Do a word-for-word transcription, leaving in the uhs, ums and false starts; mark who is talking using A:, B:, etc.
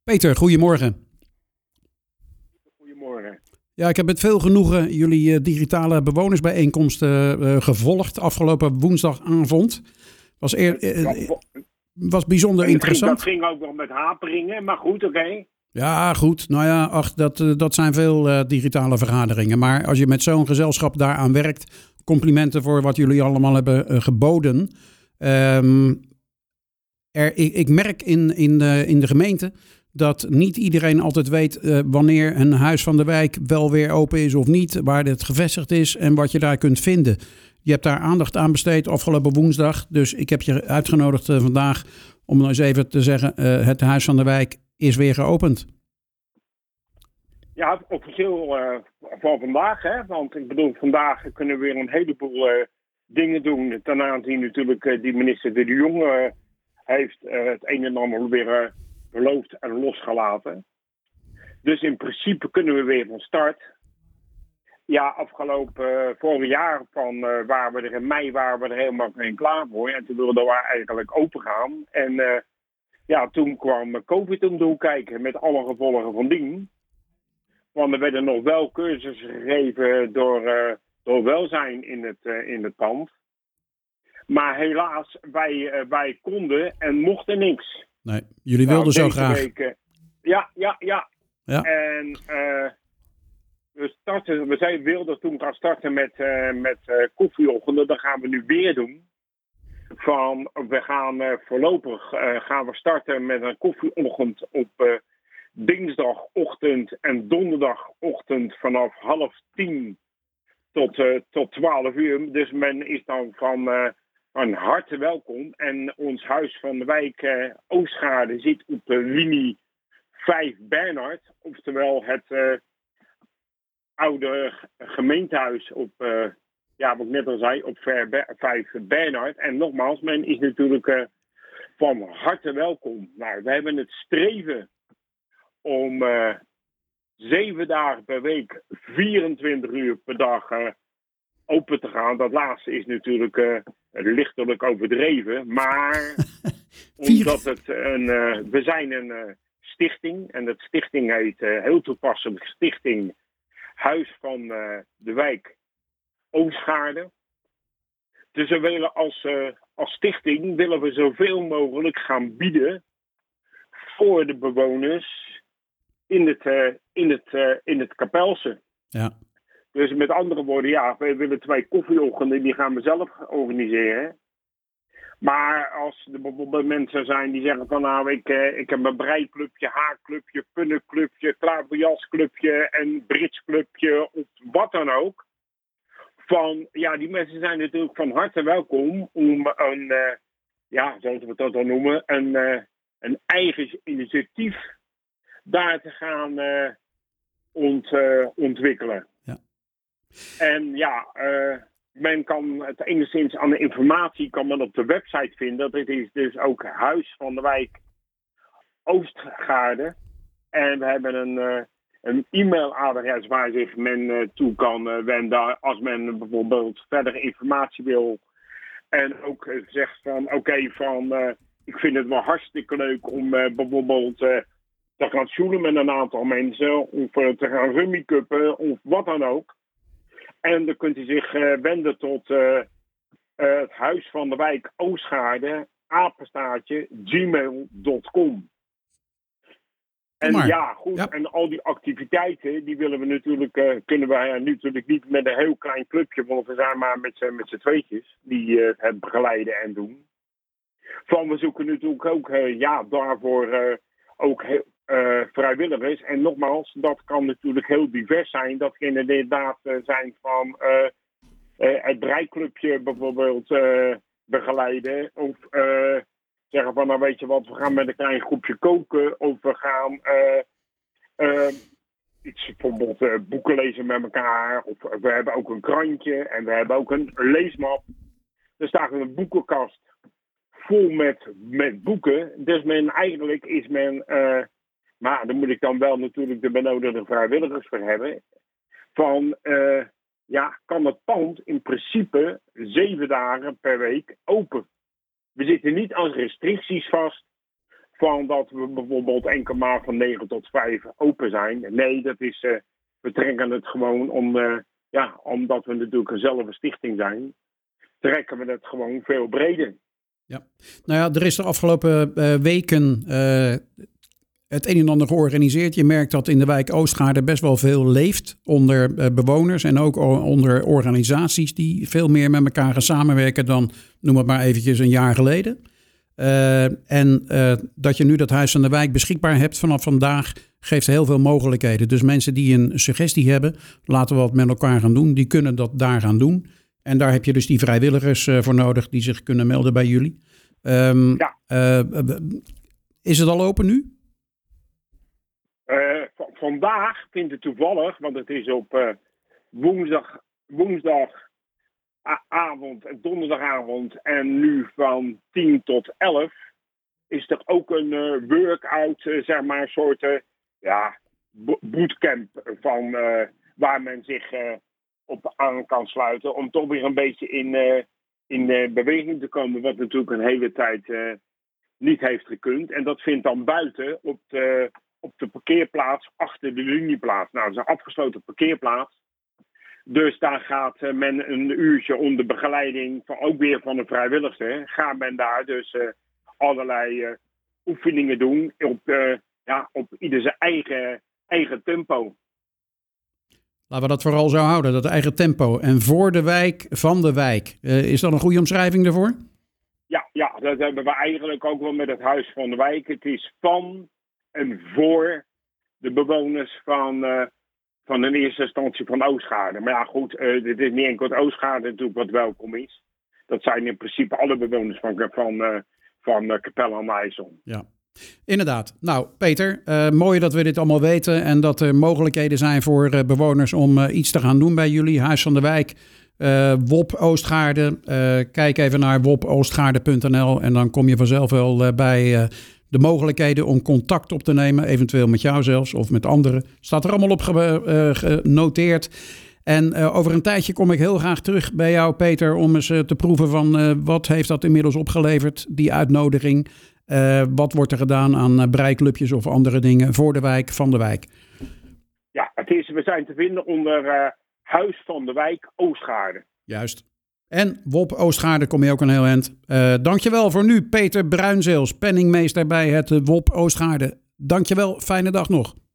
A: Peter, goedemorgen.
B: Goedemorgen.
A: Ja, ik heb met veel genoegen jullie uh, digitale bewonersbijeenkomst uh, uh, gevolgd afgelopen woensdagavond. Was, eer, uh, was bijzonder
B: dat
A: interessant.
B: Ging, dat ging ook wel met haperingen, maar goed, oké. Okay.
A: Ja, goed. Nou ja, ach, dat, uh, dat zijn veel uh, digitale vergaderingen. Maar als je met zo'n gezelschap daaraan werkt, complimenten voor wat jullie allemaal hebben uh, geboden. Um, er, ik, ik merk in, in, de, in de gemeente dat niet iedereen altijd weet uh, wanneer een huis van de wijk wel weer open is of niet, waar het gevestigd is en wat je daar kunt vinden. Je hebt daar aandacht aan besteed afgelopen woensdag, dus ik heb je uitgenodigd uh, vandaag om nou eens even te zeggen, uh, het huis van de wijk is weer geopend.
B: Ja, officieel uh, van vandaag, hè, want ik bedoel, vandaag kunnen we weer een heleboel uh, dingen doen, ten aanzien natuurlijk uh, die minister De Jong uh, heeft uh, het een en ander weer uh, beloofd en losgelaten. Dus in principe kunnen we weer van start. Ja, afgelopen uh, vorig jaar van uh, waren we er in mei waren we er helemaal geen klaar voor. En toen wilden we eigenlijk open gaan. En uh, ja, toen kwam COVID om de hoek kijken met alle gevolgen van dien. Want er werden nog wel cursussen gegeven door, uh, door welzijn in het, uh, in het pand. Maar helaas, wij, uh, wij konden en mochten niks.
A: Nee, jullie wilden
B: nou,
A: zo graag.
B: Week, uh, ja, ja, ja,
A: ja.
B: En uh, we, starten, we zijn, wilden toen gaan starten met, uh, met uh, koffieochtenden. Dat gaan we nu weer doen. Van, we gaan uh, voorlopig uh, gaan we starten met een koffieochtend op uh, dinsdagochtend en donderdagochtend vanaf half tien tot, uh, tot twaalf uur. Dus men is dan van, uh, van harte welkom. En ons huis van de wijk uh, Oostgaarde zit op de linie vijf Bernhard. Oftewel het uh, oude gemeentehuis op, uh, ja, wat ik net al zei, op vijf Bernhard. En nogmaals, men is natuurlijk uh, van harte welkom. Nou, we hebben het streven om uh, zeven dagen per week, vierentwintig uur per dag uh, open te gaan. Dat laatste is natuurlijk uh, lichtelijk overdreven. Maar omdat het een, uh, we zijn een uh, stichting. En dat stichting heet uh, heel toepasselijk Stichting Huis van uh, de Wijk Oostgaarde. Dus we willen als, uh, als stichting willen we zoveel mogelijk gaan bieden voor de bewoners in het, uh, in het, uh, in het Kapelse.
A: Ja.
B: Dus met andere woorden, ja, we willen twee koffieochtenden, die gaan we zelf organiseren. Maar als er bijvoorbeeld mensen zijn die zeggen van nou, ik, uh, ik heb een breiklubje, haarclubje, punnenclubje, klaverjasclubje en britsclubje of wat dan ook. Van, ja, die mensen zijn natuurlijk van harte welkom om een, uh, ja, zoals we dat dan noemen, een, uh, een eigen initiatief daar te gaan uh, ont, uh, ontwikkelen.
A: Ja.
B: En ja, uh, men kan het enigszins aan de informatie kan men op de website vinden. Dat is dus ook Huis van de Wijk Oostgaarde. En we hebben een, uh, een e-mailadres waar zich men uh, toe kan uh, wenden als men bijvoorbeeld verdere informatie wil. En ook uh, zegt van oké, okay, van uh, ik vind het wel hartstikke leuk om uh, bijvoorbeeld uh, te gaan sjoelen met een aantal mensen. Of uh, te gaan rummikuppen of wat dan ook. En dan kunt u zich uh, wenden tot uh, uh, het Huis van de Wijk Oostgaarde, apenstaartje, gmail punt com. En
A: maar.
B: ja, goed. Ja. En al die activiteiten, die willen we natuurlijk, uh, kunnen wij uh, natuurlijk niet met een heel klein clubje, want we zijn maar met z'n, met z'n tweetjes die uh, het begeleiden en doen. Van, we zoeken natuurlijk ook, uh, ja, daarvoor uh, ook heel, uh, vrijwilligers. En nogmaals, dat kan natuurlijk heel divers zijn. Dat kan inderdaad uh, zijn van uh, uh, het breiklubje bijvoorbeeld uh, begeleiden. Of uh, zeggen van, nou weet je wat, we gaan met een klein groepje koken. Of we gaan uh, uh, iets, bijvoorbeeld uh, boeken lezen met elkaar. Of uh, we hebben ook een krantje en we hebben ook een leesmap. Er staat een boekenkast vol met, met boeken. Dus men, eigenlijk is men, uh, maar daar moet ik dan wel natuurlijk de benodigde vrijwilligers voor hebben. Van, uh, ja, kan het pand in principe zeven dagen per week open. We zitten niet aan restricties vast van dat we bijvoorbeeld enkel maar van negen tot vijf open zijn. Nee, dat is, uh, we trekken het gewoon om, uh, ja, omdat we natuurlijk een zelf stichting zijn, trekken we het gewoon veel breder.
A: Ja, nou ja, er is de afgelopen uh, weken uh, het een en ander georganiseerd. Je merkt dat in de wijk Oostgaarde best wel veel leeft onder uh, bewoners en ook o- onder organisaties die veel meer met elkaar gaan samenwerken dan, noem het maar eventjes, een jaar geleden. Uh, en uh, dat je nu dat Huis van de Wijk beschikbaar hebt vanaf vandaag, geeft heel veel mogelijkheden. Dus mensen die een suggestie hebben, laten we wat met elkaar gaan doen, die kunnen dat daar gaan doen. En daar heb je dus die vrijwilligers uh, voor nodig die zich kunnen melden bij jullie. Um,
B: ja.
A: uh, is het al open nu?
B: Uh, v- vandaag vindt het toevallig, want het is op uh, woensdag, woensdagavond en donderdagavond en nu van tien tot elf is er ook een uh, workout, uh, zeg maar, een soort uh, ja, bo- bootcamp van uh, waar men zich uh, op aan kan sluiten om toch weer een beetje in, uh, in uh, beweging te komen, wat natuurlijk een hele tijd uh, niet heeft gekund. En dat vindt dan buiten op de, op de parkeerplaats achter de linieplaats. Nou, dat is een afgesloten parkeerplaats. Dus daar gaat uh, men een uurtje onder begeleiding van ook weer van de vrijwilligers. Gaat men daar dus uh, allerlei uh, oefeningen doen op, uh, ja, op ieder zijn eigen, eigen tempo.
A: Laten we dat vooral zo houden, dat eigen tempo. En voor de wijk, van de wijk. Uh, is dat een goede omschrijving daarvoor?
B: Ja, ja, dat hebben we eigenlijk ook wel met het Huis van de Wijk. Het is van en voor de bewoners van, uh, van in eerste instantie van Oostgaarde. Maar ja, goed, uh, dit is niet enkel het Oostgaarde natuurlijk wat welkom is. Dat zijn in principe alle bewoners van, van, uh, van uh, Capelle aan de IJssel.
A: Ja. Inderdaad. Nou, Peter, uh, mooi dat we dit allemaal weten en dat er mogelijkheden zijn voor uh, bewoners om uh, iets te gaan doen bij jullie. Huis van de Wijk, uh, W O P Oostgaarde. Uh, kijk even naar w o p oostgaarde punt n l en dan kom je vanzelf wel uh, bij uh, de mogelijkheden om contact op te nemen, eventueel met jou zelfs of met anderen. Staat er allemaal op ge- uh, genoteerd. En uh, over een tijdje kom ik heel graag terug bij jou, Peter, om eens uh, te proeven van uh, wat heeft dat inmiddels opgeleverd, die uitnodiging. Uh, wat wordt er gedaan aan uh, breiklubjes of andere dingen voor de wijk, van de wijk?
B: Ja, het is, we zijn te vinden onder uh, Huis van de Wijk Oostgaarde.
A: Juist. En W O P Oostgaarde kom je ook een heel eind. Uh, dankjewel voor nu, Peter Bruinzeels, penningmeester bij het uh, W O P Oostgaarde. Dankjewel, fijne dag nog.